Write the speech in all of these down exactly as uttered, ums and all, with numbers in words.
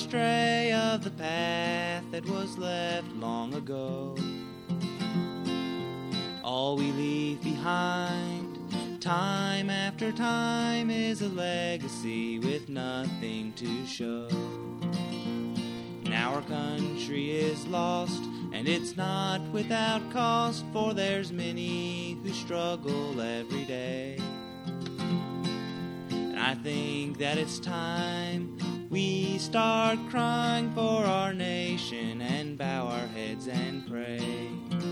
astray of the path that was left long ago. All we leave behind, time after time, is a legacy with nothing to show. Now our country is lost, and it's not without cost, for there's many who struggle every day. And I think that it's time we start crying for our nation and bow our heads and pray.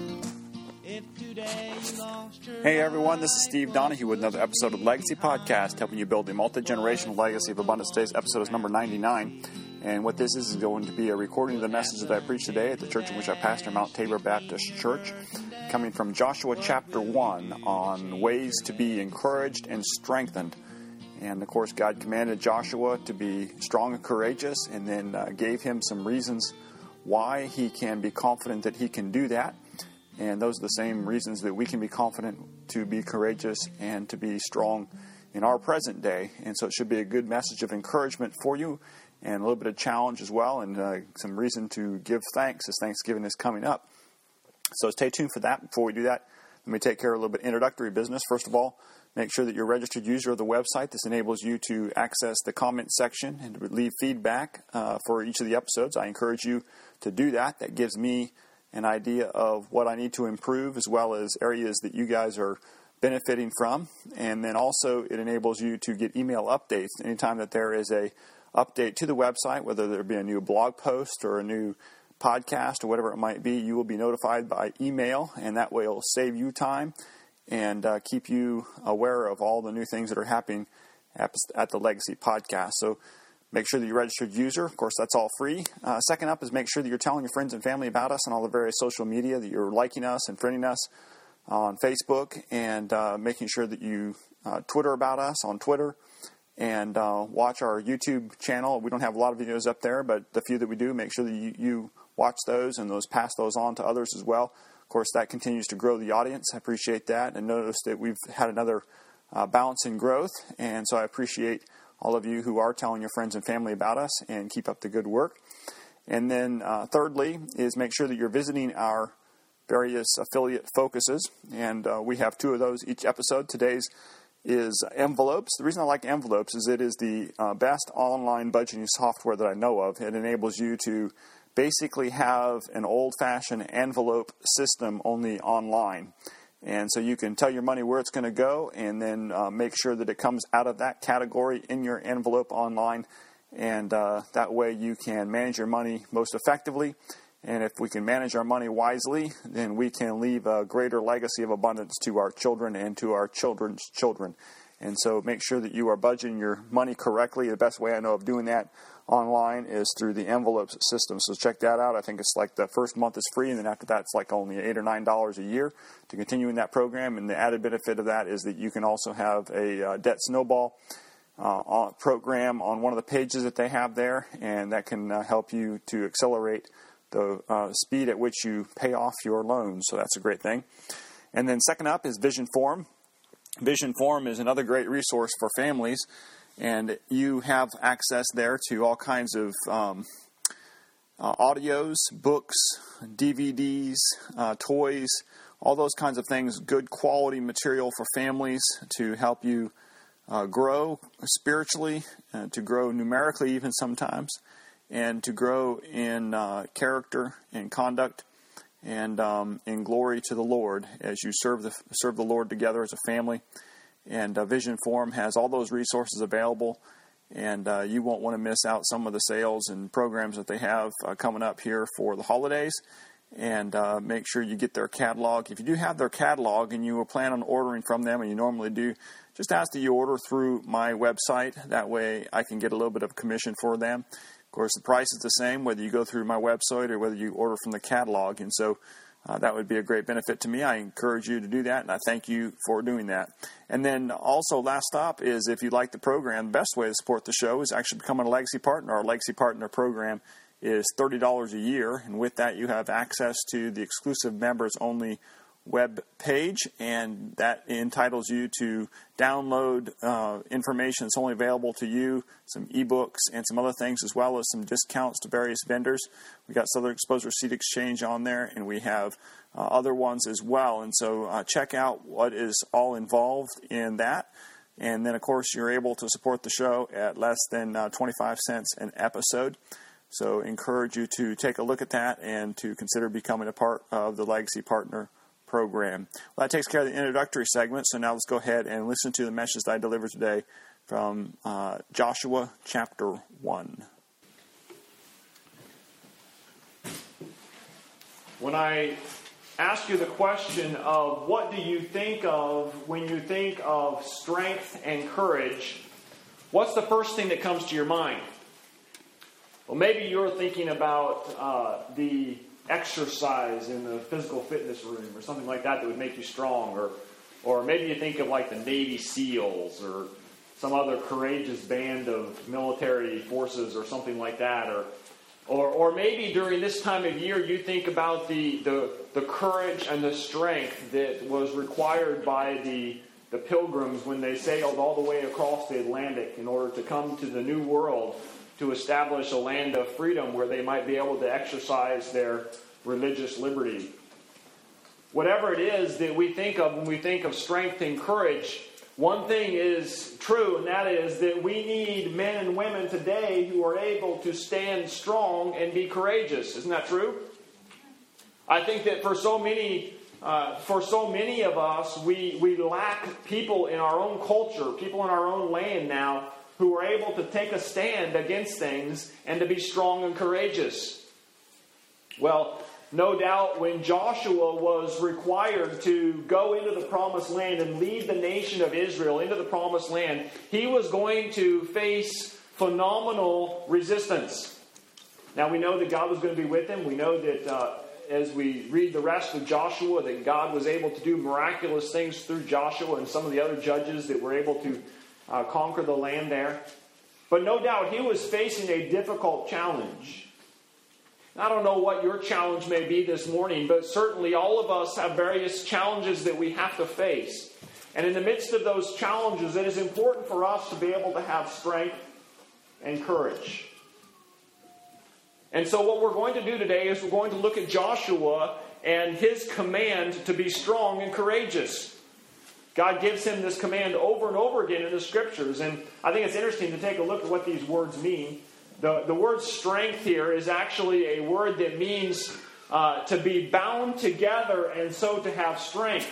If today you lost your Hey everyone, this is Steve Donahue with another episode of Legacy Podcast, helping you build a multi-generational legacy of abundance. Today's episode is number ninety-nine. And what this is is going to be a recording of the message that I preached today at the church in which I pastor, Mount Tabor Baptist Church, coming from Joshua chapter one on ways to be encouraged and strengthened. And, of course, God commanded Joshua to be strong and courageous, and then uh, gave him some reasons why he can be confident that he can do that. And those are the same reasons that we can be confident to be courageous and to be strong in our present day. And so it should be a good message of encouragement for you, and a little bit of challenge as well, and uh, some reason to give thanks as Thanksgiving is coming up. So stay tuned for that. Before we do that, let me take care of a little bit of introductory business. First of all, make sure that you're a registered user of the website. This enables you to access the comment section and to leave feedback uh, for each of the episodes. I encourage you to do that. That gives me an idea of what I need to improve, as well as areas that you guys are benefiting from. And then also it enables you to get email updates anytime that there is a update to the website, whether there be a new blog post or a new podcast or whatever it might be. You will be notified by email, and that way it will save you time and uh, keep you aware of all the new things that are happening at, at the Legacy Podcast. So make sure that you're a registered user. Of course, that's all free. Uh, second up is make sure that you're telling your friends and family about us on all the various social media, that you're liking us and friending us on Facebook, and uh, making sure that you uh, Twitter about us on Twitter. And uh, watch our YouTube channel. We don't have a lot of videos up there, but the few that we do, make sure that you, you watch those and those pass those on to others as well. Of course, that continues to grow the audience. I appreciate that. And notice that we've had another uh, bounce in growth. And so I appreciate all of you who are telling your friends and family about us, and keep up the good work. And then uh, thirdly is make sure that you're visiting our various affiliate focuses. And uh, we have two of those each episode. Today's is envelopes. The reason I like envelopes is it is the uh, best online budgeting software that I know of. It enables you to basically have an old-fashioned envelope system, only online. And so you can tell your money where it's going to go, and then uh, make sure that it comes out of that category in your envelope online. And uh, that way you can manage your money most effectively. And if we can manage our money wisely, then we can leave a greater legacy of abundance to our children and to our children's children. And so make sure that you are budgeting your money correctly. The best way I know of doing that online is through the envelopes system. So check that out. I think it's like the first month is free, and then after that it's like only eight or nine dollars a year to continue in that program. And the added benefit of that is that you can also have a uh, debt snowball uh, program on one of the pages that they have there, and that can uh, help you to accelerate the uh, speed at which you pay off your loans. So that's a great thing. And then second up is Vision Forum. Vision Forum is another great resource for families, and you have access there to all kinds of um, uh, audios, books, D V Ds, uh, toys, all those kinds of things, good quality material for families to help you uh, grow spiritually, uh, to grow numerically even sometimes, and to grow in uh, character and conduct and um, in glory to the Lord as you serve the serve the Lord together as a family. And uh, Vision Forum has all those resources available, and uh, you won't want to miss out some of the sales and programs that they have uh, coming up here for the holidays. And uh, make sure you get their catalog. If you do have their catalog and you plan on ordering from them, and you normally do, just ask that you order through my website. That way I can get a little bit of commission for them. Of course, the price is the same whether you go through my website or whether you order from the catalog, and so uh, that would be a great benefit to me. I encourage you to do that, and I thank you for doing that. And then also, last stop is if you like the program, the best way to support the show is actually becoming a Legacy Partner. Our Legacy Partner program is thirty dollars a year, and with that you have access to the exclusive members-only web page, and that entitles you to download uh, information that's only available to you, some ebooks and some other things, as well as some discounts to various vendors. We got Southern Exposure Seed Exchange on there, and we have uh, other ones as well. And so uh, check out what is all involved in that. And then, of course, you're able to support the show at less than uh, twenty-five cents an episode. So encourage you to take a look at that and to consider becoming a part of the Legacy Partner program. Well, that takes care of the introductory segment. So now let's go ahead and listen to the message that I delivered today from uh, Joshua chapter one. When I ask you the question of what do you think of when you think of strength and courage, what's the first thing that comes to your mind? Well, maybe you're thinking about uh, the exercise in the physical fitness room or something like that that would make you strong. Or, or maybe you think of like the Navy SEALs or some other courageous band of military forces or something like that. Or Or, or maybe during this time of year you think about the, the, the courage and the strength that was required by the, the pilgrims when they sailed all the way across the Atlantic in order to come to the New World to establish a land of freedom where they might be able to exercise their religious liberty. Whatever it is that we think of when we think of strength and courage, one thing is true, and that is that we need men and women today who are able to stand strong and be courageous. Isn't that true? I think that for so many, uh, for so many of us, we, we lack people in our own culture, people in our own land now, who are able to take a stand against things and to be strong and courageous. Well, no doubt when Joshua was required to go into the promised land and lead the nation of Israel into the promised land, he was going to face phenomenal resistance. Now we know that God was going to be with him. We know that uh, as we read the rest of Joshua, that God was able to do miraculous things through Joshua and some of the other judges that were able to uh, conquer the land there. But no doubt he was facing a difficult challenge. I don't know what your challenge may be this morning, but certainly all of us have various challenges that we have to face. And in the midst of those challenges, it is important for us to be able to have strength and courage. And so what we're going to do today is we're going to look at Joshua and his command to be strong and courageous. God gives him this command over and over again in the Scriptures. And I think it's interesting to take a look at what these words mean. The, the word strength here is actually a word that means uh, to be bound together and so to have strength.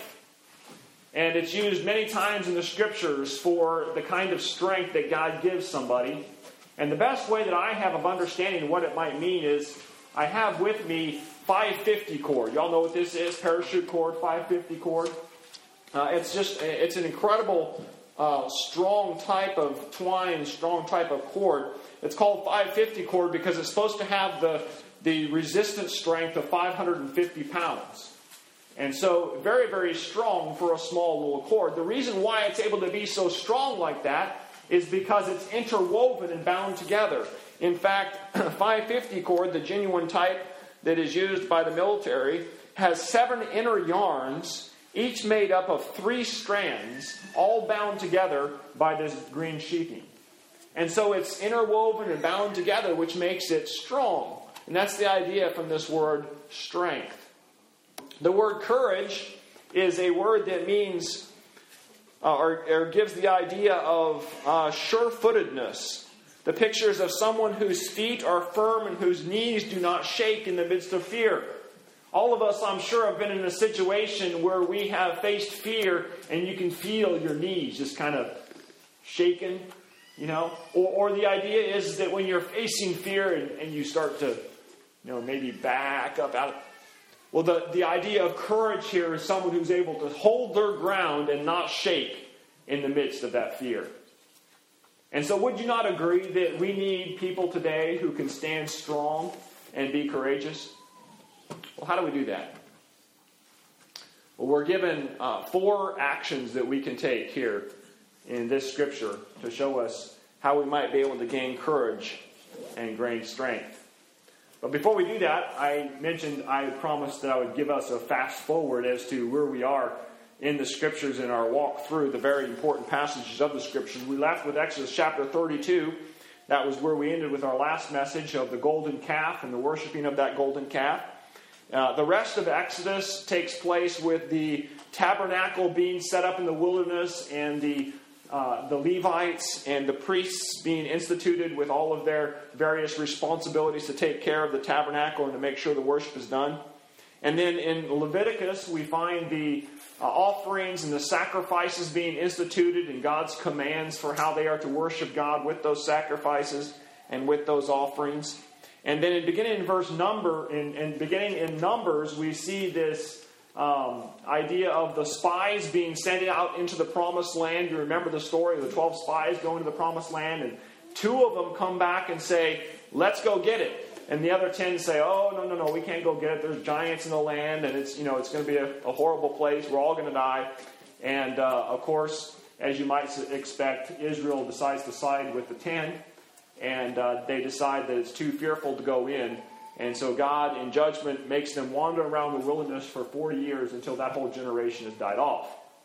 And it's used many times in the Scriptures for the kind of strength that God gives somebody. And the best way that I have of understanding what it might mean is I have with me five fifty cord. Y'all know what this is? Parachute cord, five fifty cord. Uh, it's just, it's an incredible uh, strong type of twine, strong type of cord. It's called five fifty cord because it's supposed to have the, the resistance strength of five hundred fifty pounds. And so very, very strong for a small little cord. The reason why it's able to be so strong like that is because it's interwoven and bound together. In fact, five fifty cord, the genuine type that is used by the military, has seven inner yarns, each made up of three strands, all bound together by this green sheathing. And so it's interwoven and bound together, which makes it strong. And that's the idea from this word strength. The word courage is a word that means, uh, or, or gives the idea of uh, sure-footedness. The pictures of someone whose feet are firm and whose knees do not shake in the midst of fear. All of us, I'm sure, have been in a situation where we have faced fear and you can feel your knees just kind of shaking, you know. Or, or the idea is that when you're facing fear and, and you start to, you know, maybe back up out of... Well, the, the idea of courage here is someone who's able to hold their ground and not shake in the midst of that fear. And so would you not agree that we need people today who can stand strong and be courageous? Well, how do we do that? Well, we're given uh, four actions that we can take here in this scripture to show us how we might be able to gain courage and gain strength. But before we do that, I mentioned I promised that I would give us a fast forward as to where we are in the Scriptures in our walk through the very important passages of the Scriptures. We left with Exodus chapter thirty-two. That was where we ended with our last message of the golden calf and the worshiping of that golden calf. Uh, the rest of Exodus takes place with the tabernacle being set up in the wilderness and the uh, the Levites and the priests being instituted with all of their various responsibilities to take care of the tabernacle and to make sure the worship is done. And then in Leviticus, we find the uh, offerings and the sacrifices being instituted and God's commands for how they are to worship God with those sacrifices and with those offerings. And then in beginning in verse number, in, in beginning in Numbers, we see this um, idea of the spies being sent out into the promised land. You remember the story of the twelve spies going to the promised land, and two of them come back and say, "Let's go get it." And the other ten say, "Oh, no, no, no, we can't go get it. There's giants in the land, and it's, you know, it's going to be a, a horrible place. We're all going to die." And uh, of course, as you might expect, Israel decides to side with the ten. And uh, they decide that it's too fearful to go in. And so God, in judgment, makes them wander around the wilderness for forty years until that whole generation has died off.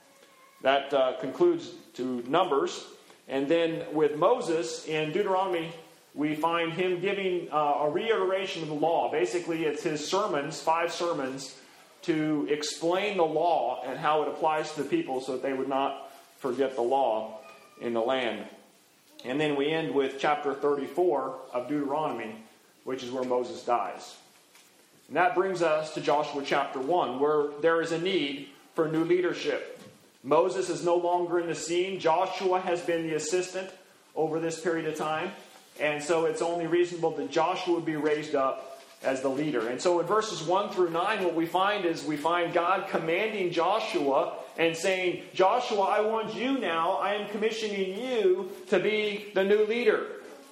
That uh, concludes to Numbers. And then with Moses in Deuteronomy, we find him giving uh, a reiteration of the law. Basically, it's his sermons, five sermons, to explain the law and how it applies to the people so that they would not forget the law in the land. And then we end with chapter thirty-four of Deuteronomy, which is where Moses dies. And that brings us to Joshua chapter one, where there is a need for new leadership. Moses is no longer in the scene. Joshua has been the assistant over this period of time. And so it's only reasonable that Joshua would be raised up as the leader. And so in verses one through nine, what we find is we find God commanding Joshua and saying, "Joshua, I want you now, I am commissioning you to be the new leader.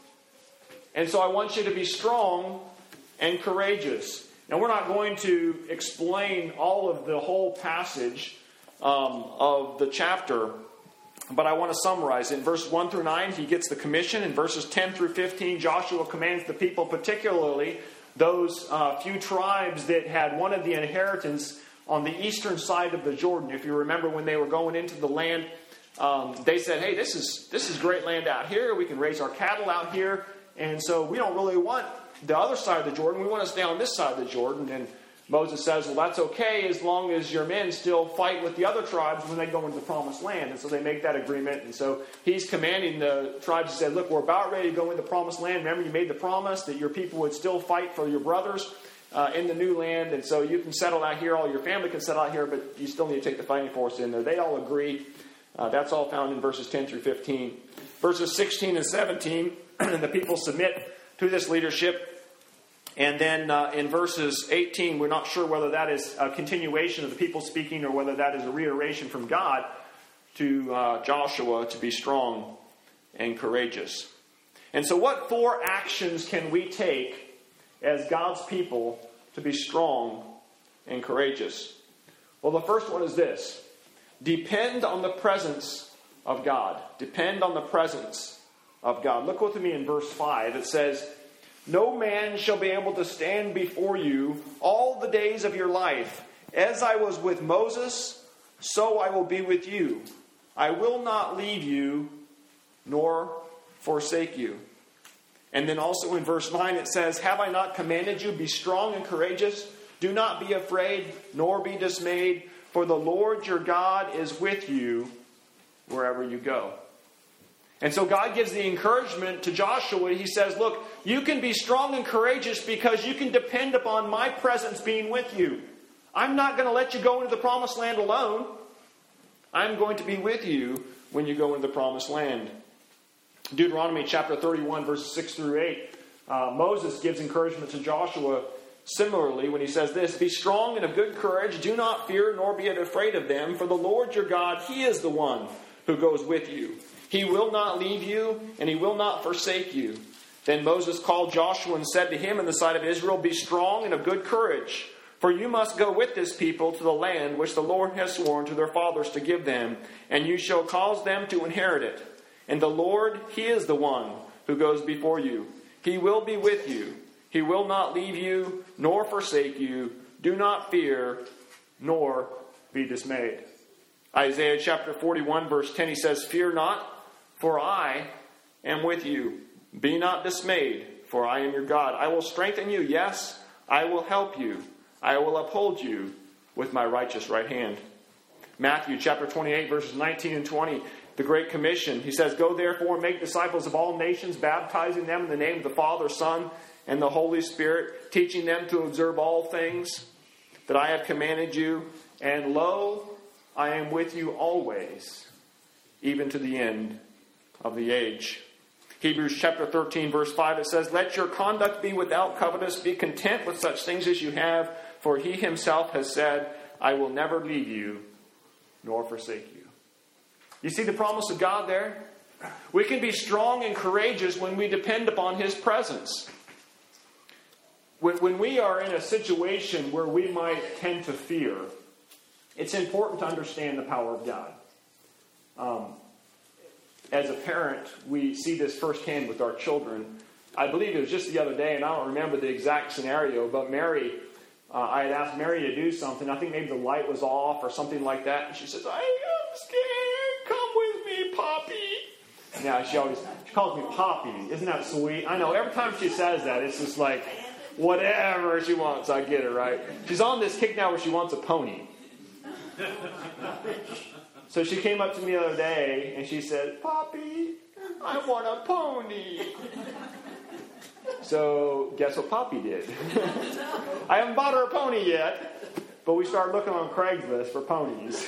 And so I want you to be strong and courageous." Now we're not going to explain all of the whole passage um, of the chapter, but I want to summarize it. In verses one through nine, he gets the commission. In verses ten through fifteen, Joshua commands the people, particularly those uh, few tribes that had wanted the inheritance on the eastern side of the Jordan. If you remember when they were going into the land, um, they said, "Hey, this is this is great land out here. We can raise our cattle out here. And so we don't really want the other side of the Jordan. We want to stay on this side of the Jordan." And Moses says, "Well, that's okay as long as your men still fight with the other tribes when they go into the promised land." And so they make that agreement. And so he's commanding the tribes. He said, "Look, we're about ready to go into the promised land. Remember, you made the promise that your people would still fight for your brothers Uh, in the new land, and so you can settle out here, all your family can settle out here, but you still need to take the fighting force in there." They all agree. Uh, that's all found in verses ten through fifteen. Verses sixteen and seventeen, the people submit to this leadership. And then uh, in verses eighteen, we're not sure whether that is a continuation of the people speaking or whether that is a reiteration from God to uh, Joshua to be strong and courageous. And so what four actions can we take as God's people to be strong and courageous? Well, the first one is this: depend on the presence of God. Depend on the presence of God. Look with me in verse five. It says, "No man shall be able to stand before you all the days of your life. As I was with Moses, so I will be with you. I will not leave you nor forsake you." And then also in verse nine it says, "Have I not commanded you, be strong and courageous? Do not be afraid, nor be dismayed, for the Lord your God is with you wherever you go." And so God gives the encouragement to Joshua. He says, look, you can be strong and courageous because you can depend upon my presence being with you. I'm not going to let you go into the promised land alone. I'm going to be with you when you go into the promised land. Deuteronomy chapter thirty-one, verses six through eight, uh, Moses gives encouragement to Joshua similarly when he says this: "Be strong and of good courage. Do not fear nor be afraid of them. For the Lord your God, He is the one who goes with you. He will not leave you, and He will not forsake you." Then Moses called Joshua and said to him in the sight of Israel, "Be strong and of good courage. For you must go with this people to the land which the Lord has sworn to their fathers to give them, and you shall cause them to inherit it. And the Lord, He is the one who goes before you. He will be with you. He will not leave you nor forsake you. Do not fear, nor be dismayed. Isaiah chapter forty-one, verse ten, he says, Fear not, for I am with you. Be not dismayed, for I am your God. I will strengthen you. Yes, I will help you. I will uphold you with my righteous right hand. Matthew chapter twenty-eight, verses nineteen and twenty, the Great Commission. He says, Go therefore and make disciples of all nations, baptizing them in the name of the Father, Son, and the Holy Spirit, teaching them to observe all things that I have commanded you. And lo, I am with you always, even to the end of the age. Hebrews chapter thirteen, verse five, it says, Let your conduct be without covetousness. Be content with such things as you have, for he himself has said, I will never leave you nor forsake you. You see the promise of God there? We can be strong and courageous when we depend upon his presence. When we are in a situation where we might tend to fear, it's important to understand the power of God. Um, as a parent, we see this firsthand with our children. I believe it was just the other day, and I don't remember the exact scenario, but Mary, uh, I had asked Mary to do something. I think maybe the light was off or something like that. And she says, I am scared. Come with me, Poppy. Yeah, she always she calls me Poppy. Isn't that sweet? I know. Every time she says that, it's just like, whatever she wants, I get her, right? She's on this kick now where she wants a pony. So she came up to me the other day and she said, Poppy, I want a pony. So guess what Poppy did? I haven't bought her a pony yet, but we started looking on Craigslist for ponies.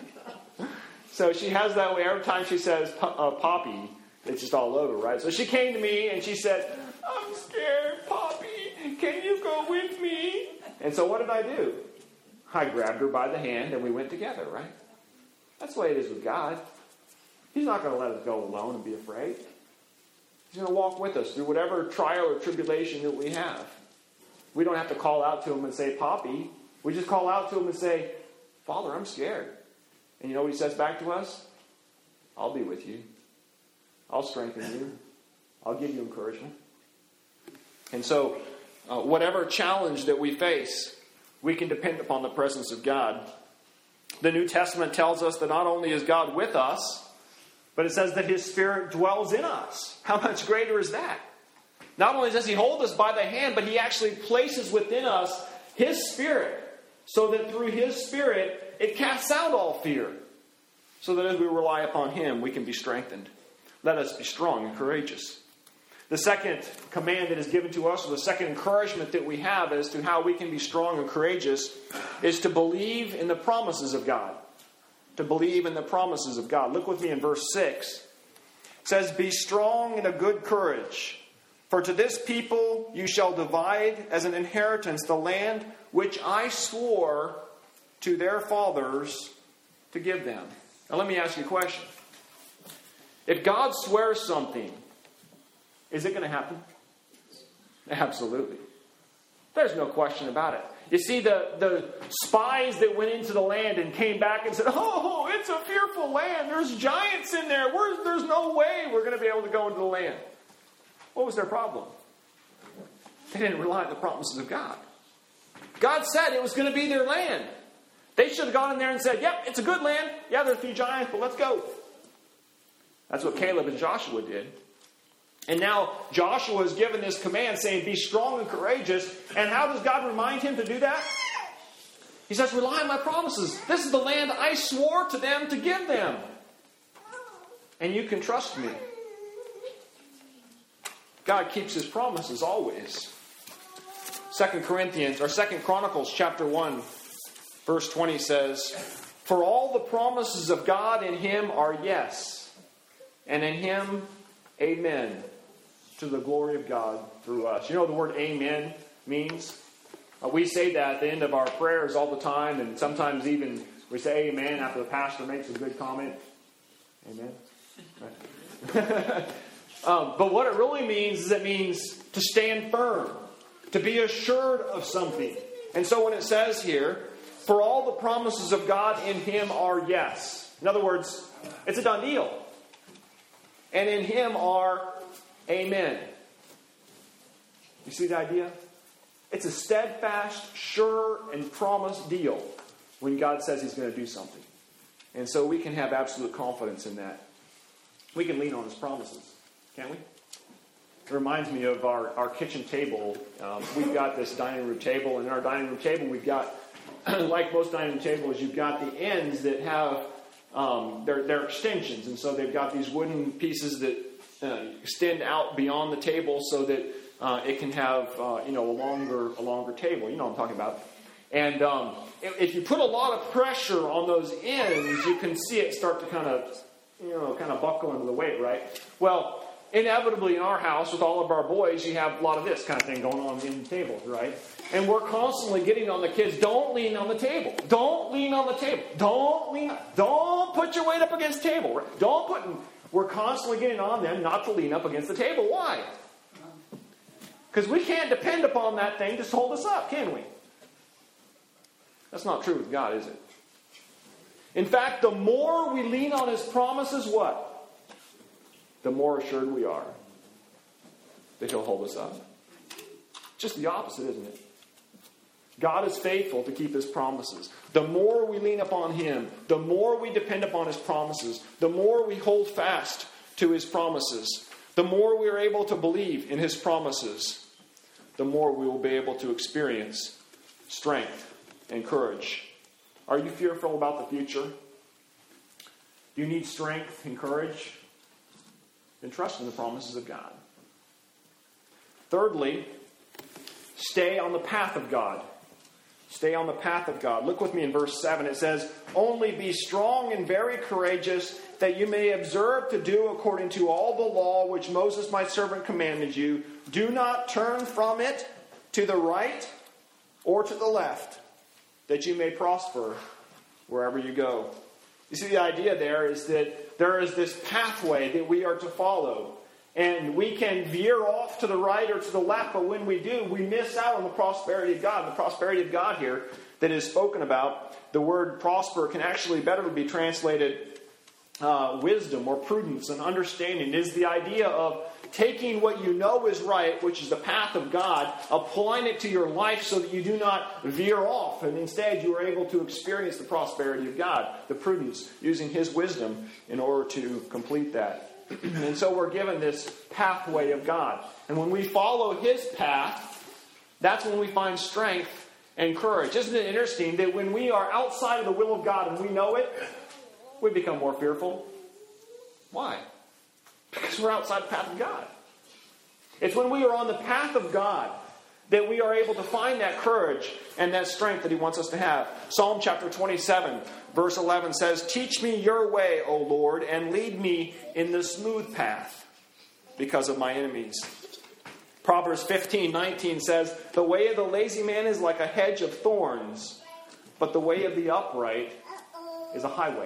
So she has that way every time she says uh, Poppy, it's just all over, right? So she came to me and she said, I'm scared, Poppy. Can you go with me? And so what did I do? I grabbed her by the hand and we went together, right? That's the way it is with God. He's not going to let us go alone and be afraid. He's going to walk with us through whatever trial or tribulation that we have. We don't have to call out to him and say, Poppy. We just call out to him and say, Father, I'm scared. And you know what he says back to us? I'll be with you. I'll strengthen you. I'll give you encouragement. And so, uh, whatever challenge that we face, we can depend upon the presence of God. The New Testament tells us that not only is God with us, but it says that his Spirit dwells in us. How much greater is that? Not only does he hold us by the hand, but he actually places within us his Spirit, so that through his Spirit, it casts out all fear. So that as we rely upon him, we can be strengthened. Let us be strong and courageous. The second command that is given to us, or the second encouragement that we have as to how we can be strong and courageous, is to believe in the promises of God. To believe in the promises of God. Look with me in verse six. It says, Be strong and of good courage, for to this people you shall divide as an inheritance the land which I swore to their fathers to give them. Now let me ask you a question. If God swears something, is it going to happen? Absolutely. There's no question about it. You see, the, the spies that went into the land and came back and said, oh, it's a fearful land. There's giants in there. We're, there's no way we're going to be able to go into the land. What was their problem? They didn't rely on the promises of God. God said it was going to be their land. They should have gone in there and said, yep, it's a good land. Yeah, there's a few giants, but let's go. That's what Caleb and Joshua did. And now Joshua is given this command saying, be strong and courageous. And how does God remind him to do that? He says, rely on my promises. This is the land I swore to them to give them. And you can trust me. God keeps his promises always. Second Corinthians, or Second Chronicles chapter one, verse twenty says, For all the promises of God in him are yes, and in him amen, to the glory of God through us. You know what the word amen means? Uh, we say that at the end of our prayers all the time, and sometimes even we say amen after the pastor makes a good comment. Amen. um, but what it really means is it means to stand firm, to be assured of something. And so when it says here, for all the promises of God in him are yes. In other words, it's a done deal. And in him are amen. You see the idea? It's a steadfast, sure, and promised deal when God says He's going to do something. And so we can have absolute confidence in that. We can lean on His promises, can't we? It reminds me of our, our kitchen table. Um, we've got this dining room table, and in our dining room table we've got, like most dining room tables, you've got the ends that have, um, they're, they're extensions. And so they've got these wooden pieces that uh, extend out beyond the table so that uh, it can have, uh, you know, a longer, a longer table. You know what I'm talking about. And um, if you put a lot of pressure on those ends, you can see it start to kind of, you know, kind of buckle under the weight, right? Well, inevitably in our house with all of our boys, you have a lot of this kind of thing going on in the tables, right? And we're constantly getting on the kids, don't lean on the table. Don't lean on the table. Don't lean. Don't put your weight up against the table. Right? Don't put. We're constantly getting on them not to lean up against the table. Why? Because we can't depend upon that thing to hold us up, can we? That's not true with God, is it? In fact, the more we lean on His promises, what? The more assured we are that He'll hold us up. Just the opposite, isn't it? God is faithful to keep His promises. The more we lean upon Him, the more we depend upon His promises, the more we hold fast to His promises, the more we are able to believe in His promises, the more we will be able to experience strength and courage. Are you fearful about the future? Do you need strength and courage? Then trust in the promises of God. Thirdly, stay on the path of God. Stay on the path of God. Look with me in verse seven. It says, "Only be strong and very courageous, that you may observe to do according to all the law which Moses my servant commanded you. Do not turn from it to the right or to the left, that you may prosper wherever you go." You see, the idea there is that there is this pathway that we are to follow. And we can veer off to the right or to the left, but when we do, we miss out on the prosperity of God. The prosperity of God here that is spoken about, the word prosper can actually better be translated uh, wisdom or prudence and understanding. It is the idea of taking what you know is right, which is the path of God, applying it to your life so that you do not veer off. And instead, you are able to experience the prosperity of God, the prudence, using His wisdom in order to complete that. And so we're given this pathway of God. And when we follow His path, that's when we find strength and courage. Isn't it interesting that when we are outside of the will of God and we know it, we become more fearful? Why? Because we're outside the path of God. It's when we are on the path of God that we are able to find that courage and that strength that He wants us to have. Psalm chapter twenty-seven, verse eleven says, "Teach me your way, O Lord, and lead me in the smooth path because of my enemies." Proverbs fifteen nineteen says, "The way of the lazy man is like a hedge of thorns, but the way of the upright is a highway."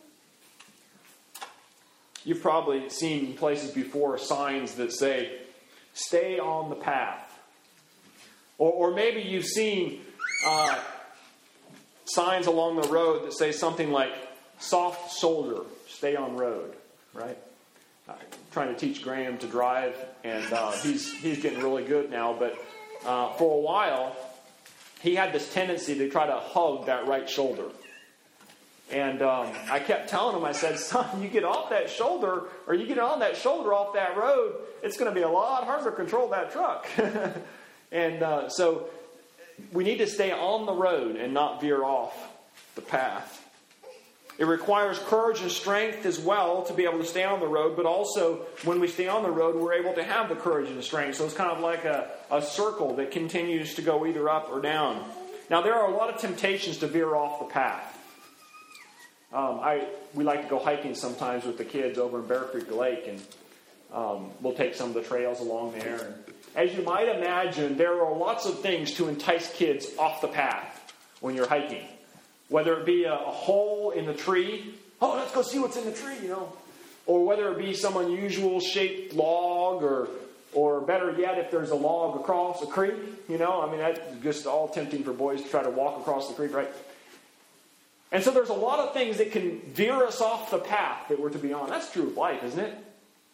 You've probably seen places before signs that say, "Stay on the path." Or, or maybe you've seen uh, signs along the road that say something like, "Soft shoulder, stay on road," right? I'm trying to teach Graham to drive, and uh, he's he's getting really good now. But uh, for a while, he had this tendency to try to hug that right shoulder. And um, I kept telling him, I said, "Son, you get off that shoulder, or you get on that shoulder off that road, it's going to be a lot harder to control that truck." And uh, so we need to stay on the road and not veer off the path. It requires courage and strength as well to be able to stay on the road, but also when we stay on the road, we're able to have the courage and the strength. So it's kind of like a, a circle that continues to go either up or down. Now, there are a lot of temptations to veer off the path. Um, I we like to go hiking sometimes with the kids over in Bear Creek Lake, and um, we'll take some of the trails along there. And as you might imagine, there are lots of things to entice kids off the path when you're hiking. Whether it be a, a hole in the tree, "Oh, let's go see what's in the tree," you know. Or whether it be some unusual shaped log, or or better yet, if there's a log across a creek, you know. I mean, that's just all tempting for boys to try to walk across the creek, right? And so there's a lot of things that can veer us off the path that we're to be on. That's true of life, isn't it?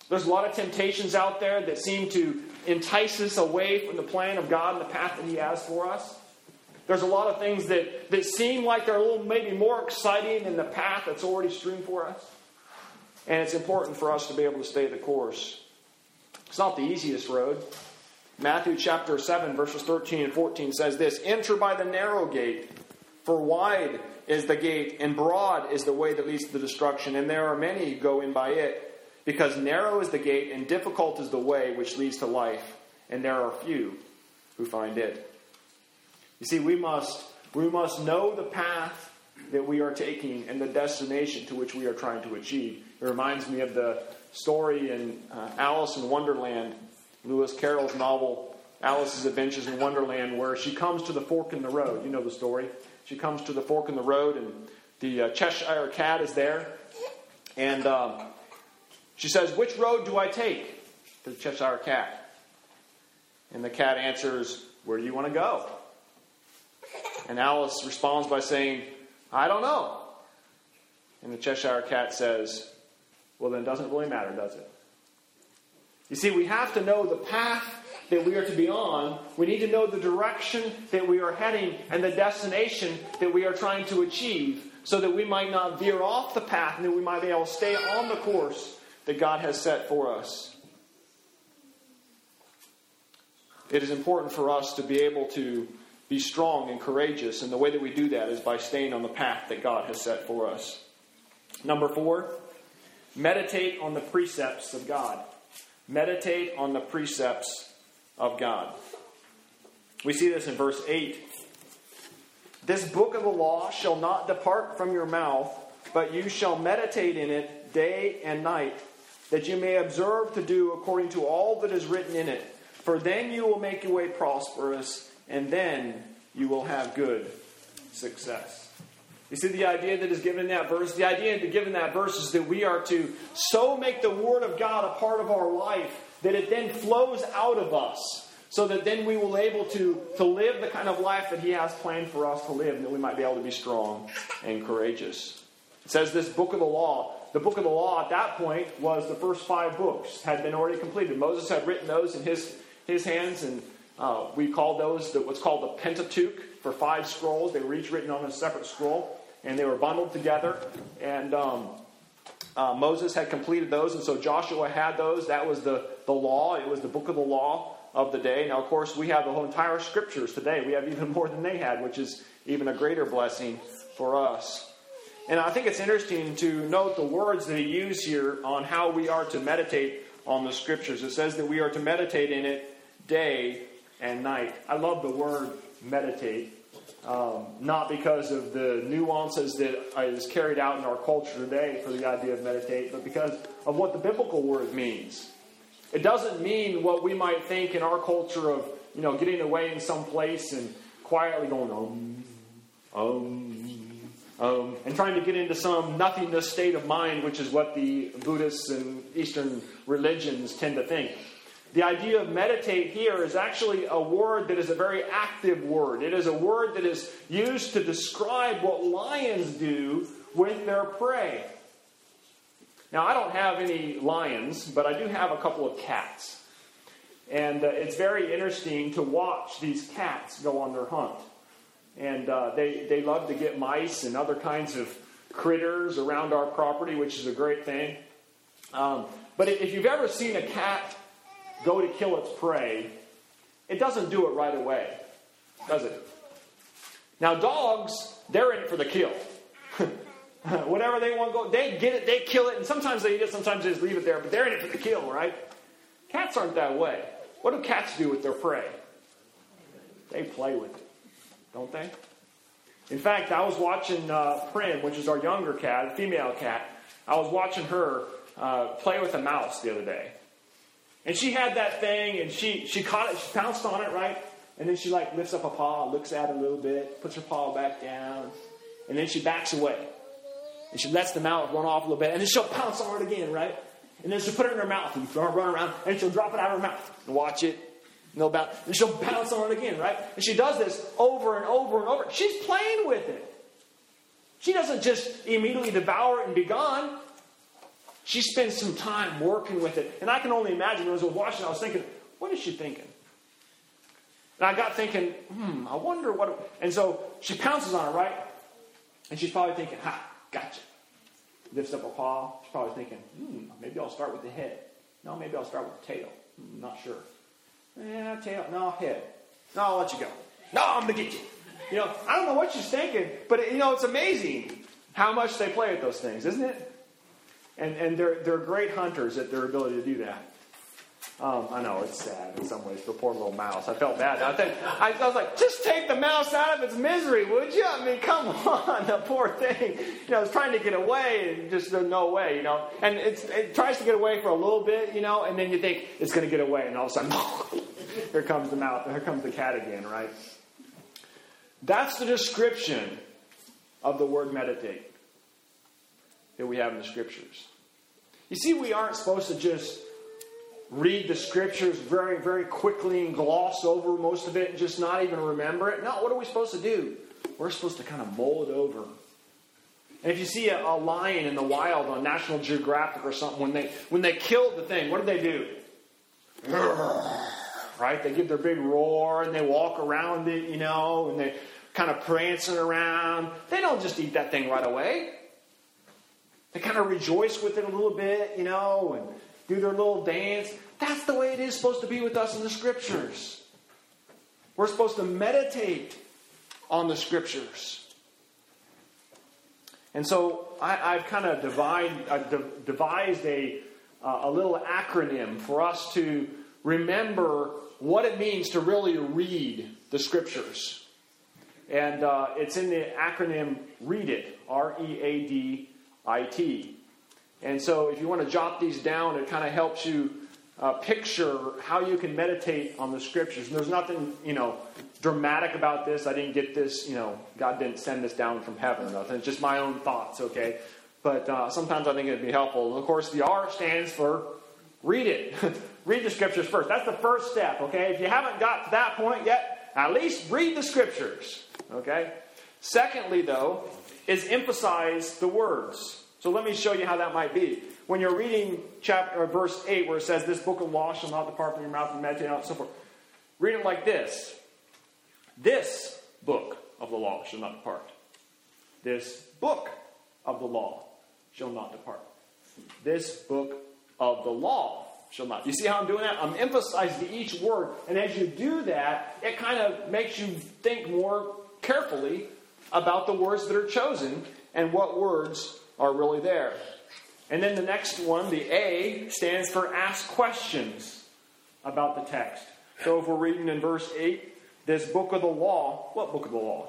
There's a lot of temptations out there that seem to entice us away from the plan of God and the path that He has for us. There's a lot of things that, that seem like they're a little maybe more exciting than the path that's already streamed for us. And it's important for us to be able to stay the course. It's not the easiest road. Matthew chapter seven, verses thirteen and fourteen says this, "Enter by the narrow gate, for wide is the gate, and broad is the way that leads to destruction, and there are many who go in by it. Because narrow is the gate, and difficult is the way which leads to life, and there are few who find it." You see, we must, we must know the path that we are taking and the destination to which we are trying to achieve. It reminds me of the story in uh, Alice in Wonderland, Lewis Carroll's novel, Alice's Adventures in Wonderland, where she comes to the fork in the road. You know the story. She comes to the fork in the road, and the uh, Cheshire Cat is there. And um, she says, "Which road do I take?" to the Cheshire Cat. And the cat answers, "Where do you want to go?" And Alice responds by saying, "I don't know." And the Cheshire Cat says, "Well, then it doesn't really matter, does it?" You see, we have to know the path that we are to be on. We need to know the direction that we are heading and the destination that we are trying to achieve, so that we might not veer off the path and that we might be able to stay on the course that God has set for us. It is important for us to be able to be strong and courageous, and the way that we do that is by staying on the path that God has set for us. Number four, meditate on the precepts of God. Meditate on the precepts of God. We see this in verse eight. "This book of the law shall not depart from your mouth, but you shall meditate in it day and night, that you may observe to do according to all that is written in it. For then you will make your way prosperous, and then you will have good success." You see the idea that is given in that verse? The idea given in that verse is that we are to so make the Word of God a part of our life that it then flows out of us, so that then we will be able to, to live the kind of life that He has planned for us to live, and that we might be able to be strong and courageous. It says this book of the law. The book of the law at that point was the first five books, had been already completed. Moses had written those in his, his hands, and uh, we called those the, what's called the Pentateuch, for five scrolls. They were each written on a separate scroll, and they were bundled together. And um, uh, Moses had completed those, and so Joshua had those. That was the, the law. It was the book of the law of the day. Now, of course, we have the whole entire Scriptures today. We have even more than they had, which is even a greater blessing for us. And I think it's interesting to note the words that he used here on how we are to meditate on the Scriptures. It says that we are to meditate in it day and night. I love the word meditate. Um, not because of the nuances that is carried out in our culture today for the idea of meditate, but because of what the biblical word means. It doesn't mean what we might think in our culture of, you know, getting away in some place and quietly going, um, um, um, and trying to get into some nothingness state of mind, which is what the Buddhists and Eastern religions tend to think. The idea of meditate here is actually a word that is a very active word. It is a word that is used to describe what lions do with their prey. Now, I don't have any lions, but I do have a couple of cats. And uh, it's very interesting to watch these cats go on their hunt. And uh, they, they love to get mice and other kinds of critters around our property, which is a great thing. Um, but if you've ever seen a cat go to kill its prey, it doesn't do it right away, does it? Now, dogs, they're in it for the kill. Whatever they want to go, they get it, they kill it, and sometimes they eat it, sometimes they just leave it there, but they're in it for the kill, right? Cats aren't that way. What do cats do with their prey? They play with it, don't they? In fact, I was watching uh, Prim, which is our younger cat, a female cat. I was watching her uh, play with a mouse the other day. And she had that thing, and she, she caught it, she pounced on it, right? And then she like lifts up a paw, looks at it a little bit, puts her paw back down, and then she backs away. And she lets the mouse run off a little bit, and then she'll pounce on it again, right? And then she'll put it in her mouth and run around, and she'll drop it out of her mouth and watch it. And, they'll bounce, and she'll pounce on it again, right? And she does this over and over and over. She's playing with it. She doesn't just immediately devour it and be gone. She spends some time working with it. And I can only imagine, as I was watching, I was thinking, what is she thinking? And I got thinking, hmm, I wonder what... And so she pounces on it, right? And she's probably thinking, ha, gotcha. Lifts up her paw. She's probably thinking, hmm, maybe I'll start with the head. No, maybe I'll start with the tail. Hmm, not sure. Yeah, tail. No, head. No, I'll let you go. No, I'm going to get you. You know, I don't know what she's thinking, but, you know, it's amazing how much they play with those things, isn't it? And and they're they're great hunters at their ability to do that. Um, I know, it's sad in some ways for poor little mouse. I felt bad. I, think, I, I was like, just take the mouse out of its misery, would you? I mean, come on, the poor thing. You know, it's trying to get away and just there's no way, you know. And it's, it tries to get away for a little bit, you know, and then you think it's going to get away. And all of a sudden, here comes the mouse. Here comes the cat again, right? That's the description of the word meditate that we have in the Scriptures. You see, we aren't supposed to just read the Scriptures very, very quickly and gloss over most of it and just not even remember it. No, what are we supposed to do? We're supposed to kind of mull it over. And if you see a, a lion in the wild on National Geographic or something, when they when they killed the thing, what did they do? Right? They give their big roar and they walk around it, you know, and they kind of prancing around. They don't just eat that thing right away. They kind of rejoice with it a little bit, you know, and do their little dance. That's the way it is supposed to be with us in the Scriptures. We're supposed to meditate on the Scriptures. And so I, I've kind of divide, I've de- devised a, uh, a little acronym for us to remember what it means to really read the Scriptures. And uh, it's in the acronym READ IT, R E A D I T. And so if you want to jot these down, it kind of helps you uh, picture how you can meditate on the Scriptures. And there's nothing, you know, dramatic about this. I didn't get this, you know, God didn't send this down from heaven or nothing. It's just my own thoughts, okay? But uh, sometimes I think it would be helpful. And of course, the R stands for read it. Read the Scriptures first. That's the first step, okay? If you haven't got to that point yet, at least read the Scriptures, okay? Secondly, though, is emphasize the words. So let me show you how that might be. When you're reading chapter or verse eight, where it says, "This book of law shall not depart from your mouth, and meditate on it," and so forth. Read it like this: "This book of the law shall not depart. This book of the law shall not depart. This book of the law shall not." You see how I'm doing that? I'm emphasizing each word, and as you do that, it kind of makes you think more carefully about the words that are chosen and what words are really there. And then the next one, the A, stands for ask questions about the text. So if we're reading in verse eight, this book of the law, what book of the law?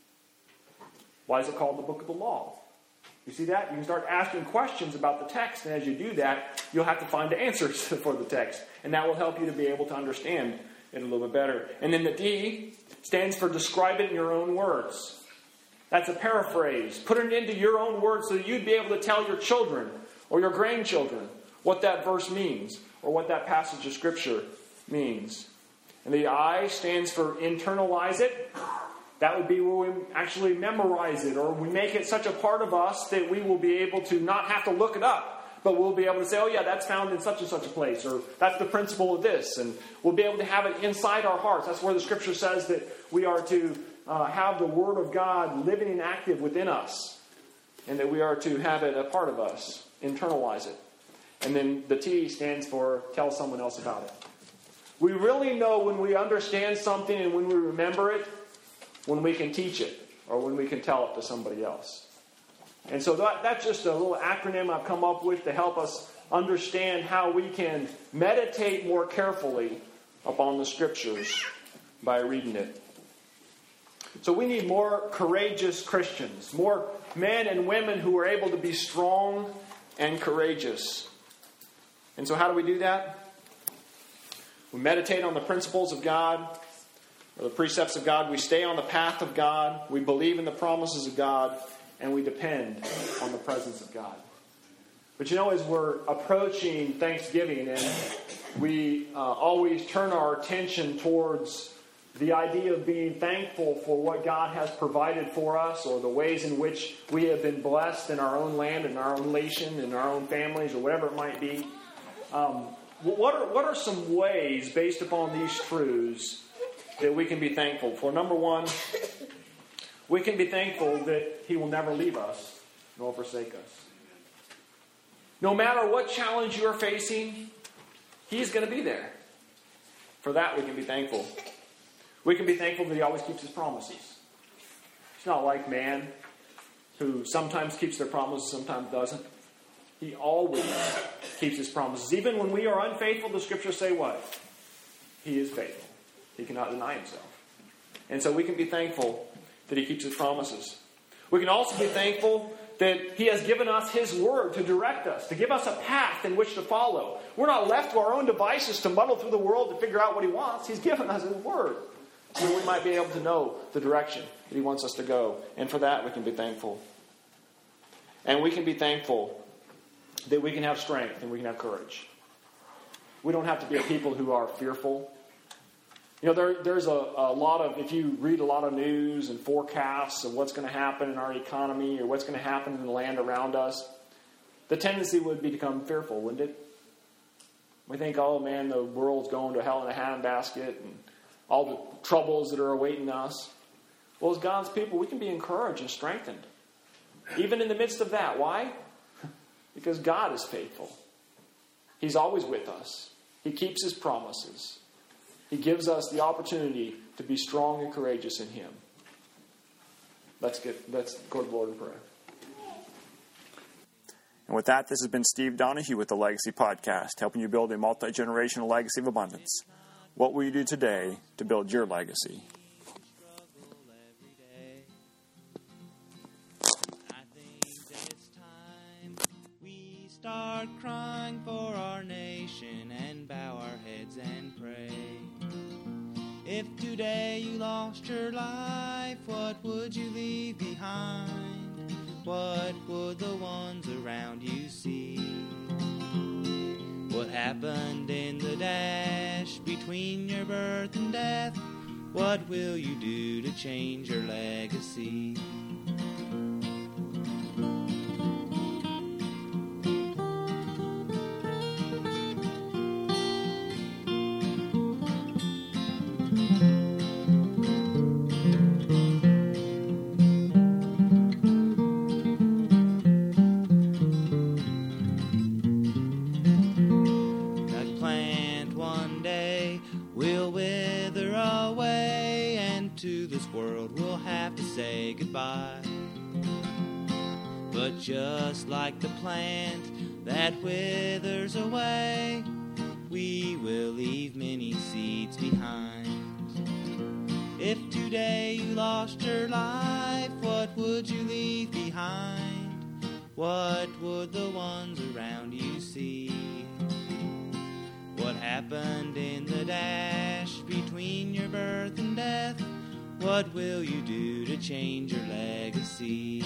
Why is it called the book of the law? You see that? You can start asking questions about the text, and as you do that, you'll have to find the answers for the text. And that will help you to be able to understand it a little bit better. And then the D stands for describe it in your own words. That's a paraphrase. Put it into your own words so that you'd be able to tell your children or your grandchildren what that verse means or what that passage of Scripture means. And the I stands for internalize it. That would be where we actually memorize it, or we make it such a part of us that we will be able to not have to look it up, but we'll be able to say, oh yeah, that's found in such and such a place, or that's the principle of this, and we'll be able to have it inside our hearts. That's where the Scripture says that we are to uh, have the Word of God living and active within us, and that we are to have it a part of us, internalize it. And then the T stands for tell someone else about it. We really know when we understand something and when we remember it, when we can teach it, or when we can tell it to somebody else. And so that, that's just a little acronym I've come up with to help us understand how we can meditate more carefully upon the Scriptures by reading it. So we need more courageous Christians, more men and women who are able to be strong and courageous. And so how do we do that? We meditate on the principles of God, or the precepts of God. We stay on the path of God. We believe in the promises of God. And we depend on the presence of God. But you know, as we're approaching Thanksgiving, and we uh, always turn our attention towards The idea of being thankful for what God has provided for us, or the ways in which we have been blessed in our own land, in our own nation, in our own families, or whatever it might be. Um, what are what are some ways, based upon these truths, that we can be thankful for? Number one, we can be thankful that He will never leave us nor forsake us. No matter what challenge you are facing, He's going to be there. For that, we can be thankful. We can be thankful that He always keeps His promises. He's not like man, who sometimes keeps their promises, sometimes doesn't. He always keeps His promises. Even when we are unfaithful, the Scriptures say what? He is faithful. He cannot deny Himself. And so we can be thankful that He keeps His promises. We can also be thankful that He has given us His Word to direct us, to give us a path in which to follow. We're not left to our own devices to muddle through the world to figure out what He wants. He's given us His Word, so we might be able to know the direction that He wants us to go. And for that, we can be thankful. And we can be thankful that we can have strength and we can have courage. We don't have to be a people who are fearful. You know, there, there's a, a lot of, if you read a lot of news and forecasts of what's going to happen in our economy or what's going to happen in the land around us, the tendency would be to become fearful, wouldn't it? We think, oh man, the world's going to hell in a handbasket and all the troubles that are awaiting us. Well, as God's people, we can be encouraged and strengthened. Even in the midst of that. Why? Because God is faithful. He's always with us. He keeps His promises. He gives us the opportunity to be strong and courageous in Him. Let's get let's go to the Lord in prayer. And with that, this has been Steve Donahue with the Legacy Podcast, helping you build a multi-generational legacy of abundance. What will you do today to build your legacy? Start crying for our nation and bow our heads and pray. If today you lost your life, what would you leave behind? What would the ones around you see? What happened in the dash between your birth and death? What will you do to change your legacy? Say goodbye. But just like the plant that withers away, we will leave many seeds behind. If today you lost your life, what would you leave behind? What would the ones around you see? What happened in the dash between your birth and death? What will you do to change your legacy?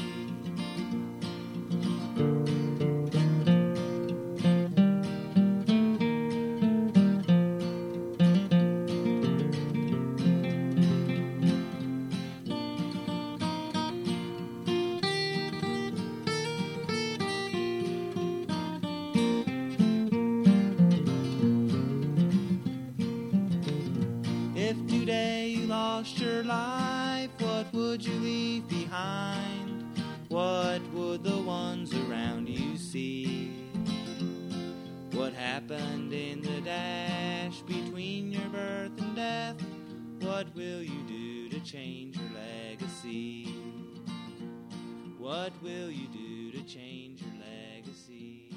If today you lost your life, what would you leave behind? What would the ones around you see? What happened in the dash between your birth and death? What will you do to change your legacy? What will you do to change your legacy?